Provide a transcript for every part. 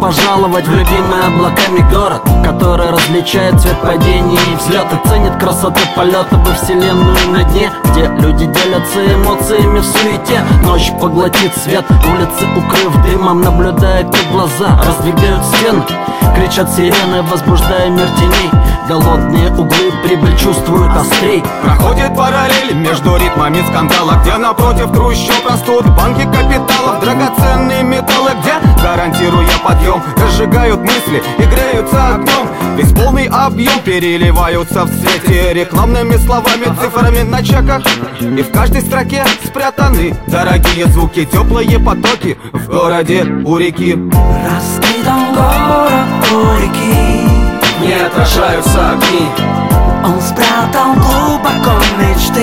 пожаловать в любимый облаками город, который различает цвет падения и взлета, ценит красоту полета во вселенную на дне, где люди делятся эмоциями в суете. Ночь поглотит свет, улицы укрыв дымом, наблюдая, как глаза раздвигают стены. Кричат сирены, возбуждая мир теней. Голодные углы прибыль чувствуют острей. Проходит параллель между ритмами скандала, где напротив трущоб растут банки капиталов, драгоценные металлы, где, гарантируя подъем, разжигают мысли и греются огнем. Весь полный объем переливаются в свете рекламными словами, цифрами на чеках. И в каждой строке спрятаны дорогие звуки, теплые потоки в городе у реки. Раскидан город у реки, Не отражаются огни. он спрятал глубоко мечты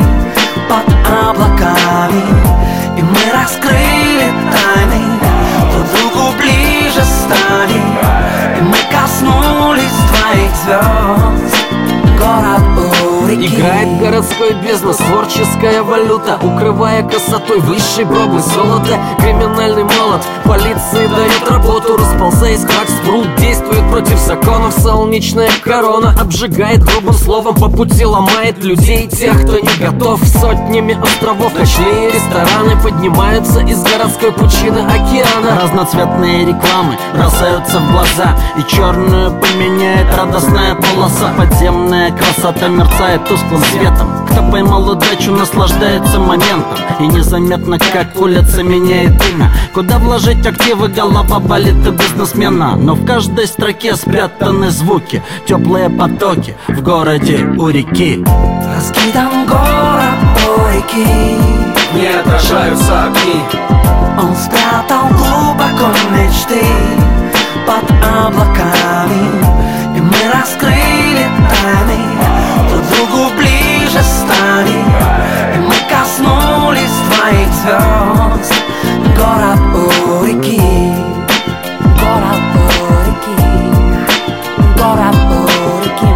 под облаками, и мы раскрыли тайны, друг другу ближе стали, и мы коснулись твоих звезд. Город у реки. Играет городской бизнес, творческая валюта, укрывая красотой высшей пробы золота. Криминальный молот полиции дает работу, расползаясь как спрут, действует против законов. Солнечная корона обжигает грубым словом, по пути ломает людей, тех, кто не готов. Сотнями островов ночные рестораны поднимаются из городской пучины океана. Разноцветные рекламы бросаются в глаза, и черную поменяет радостная полоса. Подземная красота мерцает тусклым светом. Кто поймал удачу, наслаждается моментом, и незаметно, как улица меняет имя. Куда вложить активы, голова болит у бизнесмена. Но в каждой строке спрятаны звуки, теплые потоки в городе у реки. Раскидан город у реки, Не отражаются огни. он спрятал глубоко мечты под облаками, и мы раскрыли тайны, друг другу ближе стали, и мы коснулись твоих звезд. Город у реки, город у реки, город у реки,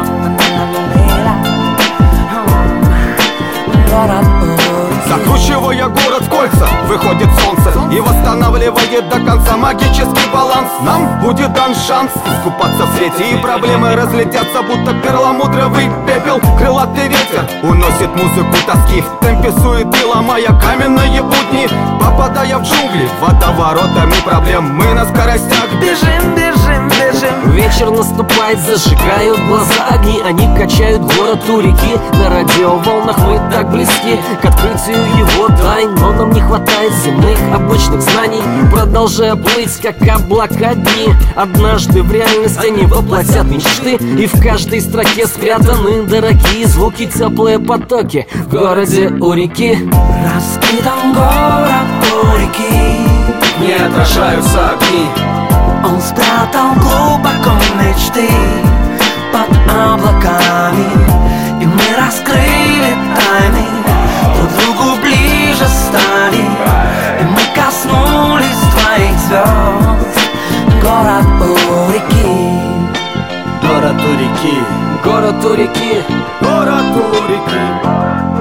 город у реки. Закручивая город в кольца, выходит солнце и восстанавливает до конца магический баланс. Нам будет дан шанс искупаться в свете, и проблемы разлетятся, будто перламутровый пепел. Крылатый ветер уносит музыку тоски в темпе суеты, ломая каменные будни. Попадая в джунгли водоворотами проблем, мы на скоростях бежим, бежим, бежим. Вечер наступает, зажигают глаза огни, они качают город у реки. На радиоволнах мы так близки к открытию его тайн, но нам не хватает земных обычных знаний. Продолжая плыть, как облака дни, однажды в реальность они воплотят мечты, и в каждой строке спрятаны дорогие звуки, теплые потоки в городе у реки. Раскидан город у реки, Не отражаются огни. он спрятал глубоко мечты под облаками, и мы раскрыли тайны, друг другу ближе стали, и мы коснулись твоих звезд. Город у реки, Город у реки. Город у реки. Город у реки.